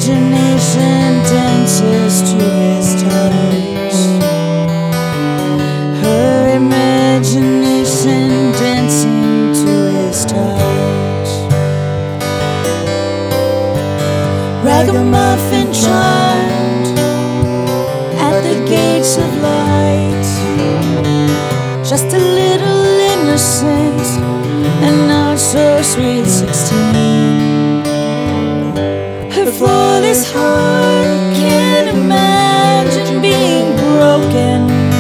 imagination dances to his touch. Her imagination dancing to his touch. Ragamuffin charmed at the gates of light, just a little innocent and not so sweet 16. Her flawless heart can't imagine being broken.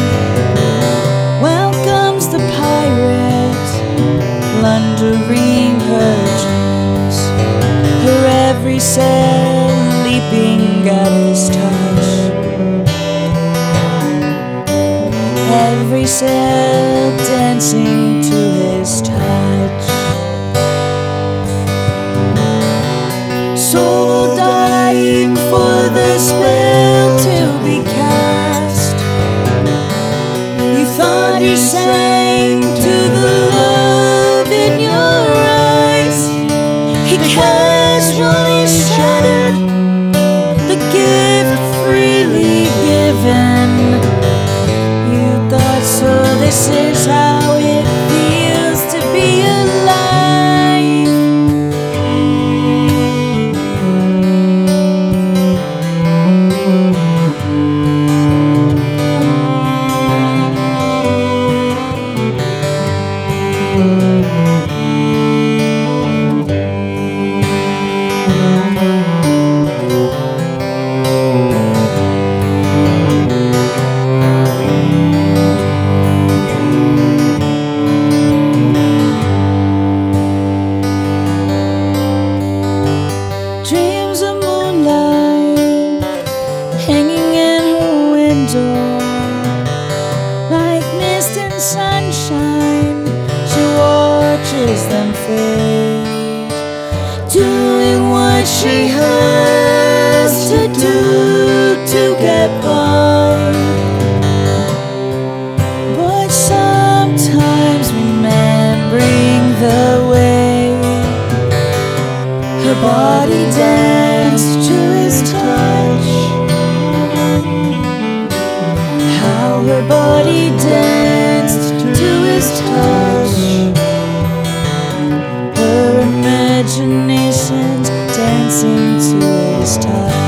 Welcomes the pirate, plundering her dreams. Her every cell leaping at his touch. Every cell dancing to his touch. Soul dying for the spell to be cast. You thought he sang to the love in your eyes. He casually shattered the gift freely given. You thought so, this is how it feels to be alive. Dreams of moonlight hanging in her window, like mist and sunshine. She watches them fade, doing what she has to do to get by. But sometimes remembering the way her body danced to his touch, how her body danced to his touch. Her imagination's dancing to his touch.